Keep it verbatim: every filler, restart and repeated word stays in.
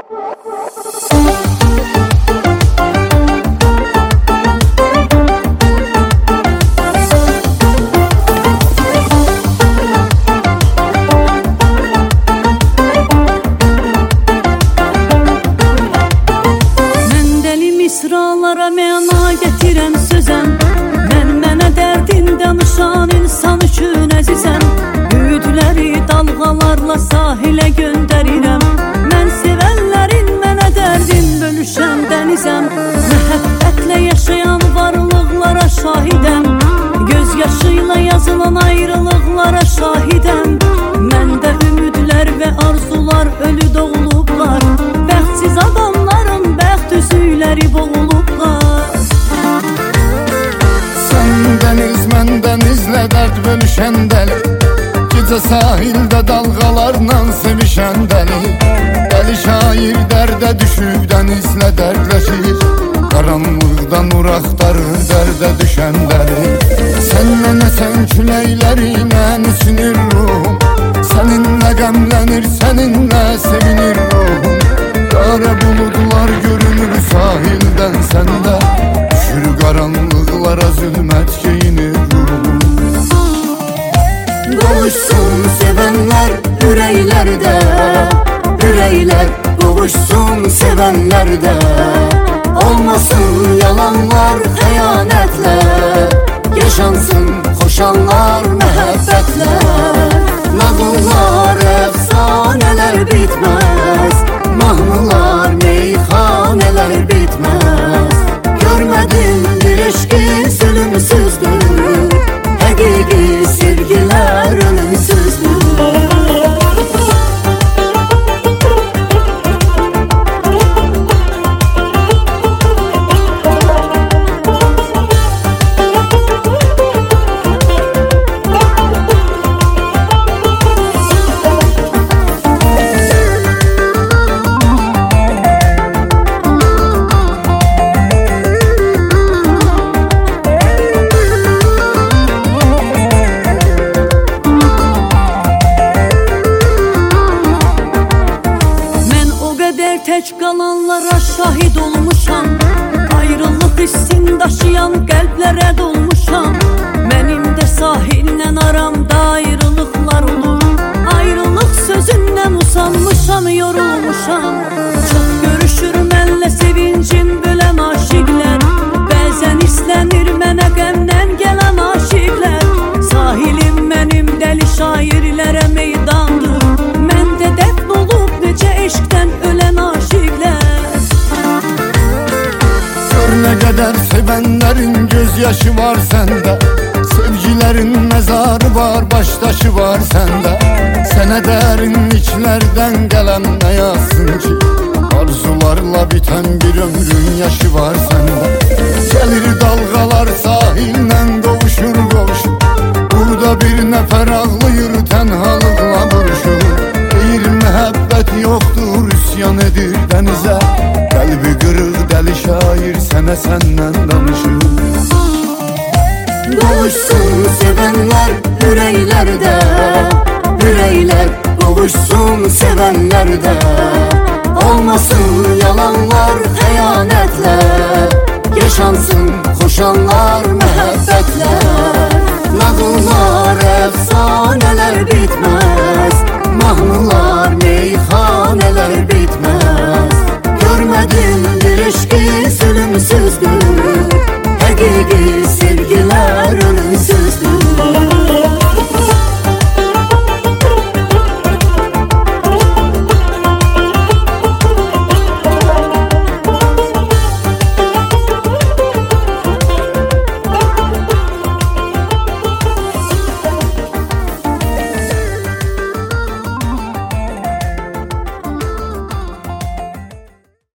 Misralara məna getirəm sözəm, mən mənə dərdin danışan insan üçün əzizəm. Ümidləri dalğalarla sahilə göndərirəm, mən sevənlərin mənə dərdin bölüşən dənizəm. Məhəbbətlə yaşayan varlıqlara şahidəm, göz yaşıyla yazılan ayrılıqlara şahidəm. Məndə ümidlər və arzular ölü doğulublar, bəxtsiz adamların bəxt üzükləri boğulublar. Sən dəniz, mən dənizlə dərd bölüşən dəli, gecə sahildə dalğalarla sevişən dəli. Dəli şair dərdə düşüb dənizlə dərdləşir, qaranlıqdan nur axtarır dərdə düşən dəli. Sən mənə sən küləklərinə nüsünür ruhum, səninlə qəmlənir, səninlə sevinir ruhum. Qara buludlar görünür sahildən səndə, düşür qaranlıqlara zülmət geyinir ruhum. Qovuşsun sevənlər ürəklərdə, ürəklər qovuşsun sevənlərdə. Olmasın yalanlar, xəyanətlər, yaşansın xoşanlar, məhəbbətlər. Nağıllar, əfsanələr bitməz, mahnılar, meyxanələr bitməz. Görmədim bir eşqin ölümsüzdür, həqiqi sevgilər ölümsüzdür. Tək qalanlara şahid olmuşam, ayrılıq hissin daşıyan qəlblərə dolmuşam. Mənim də sahillə aramda ayrılıqlar olur, ayrılıq sözündən usanmışam, yorulmuşam. Çox görüşür mənlə sevincim bölən aşiqlər, bəzən islənir mənə qəmdən gələn aşiqlər. Sahilim mənim dəli şairlərə meydandır, məndə dəfn olub necə eşqdən ölən aşiqlər. Nə qədər sevənlərin göz yaşı var səndə, sevgilərin məzarı var, başdaşı var səndə. Sənə dərinliklərdən gələn nə yazsın ki, arzularla bitən bir ömrün yaşı var səndə. Gəlir dalğalar sahillə qovuşur qovuşur, burada bir nəfər ağlayır tənhalıqla vuruşur. Deyir məhəbbət yoxdur, üsyan edir dənizə, qəlbi qırıq dəli şair sənə səndən danışır. Qovuşsun sevənlər ürəklərdə, ürəklər qovuşsun sevənlərdə. Olmasın yalanlar, xəyanətlər, yaşansın xoşanlar, məhəbbətlər. Nağıllar, əfsanələr bitməz, mahnılar, meyxanələr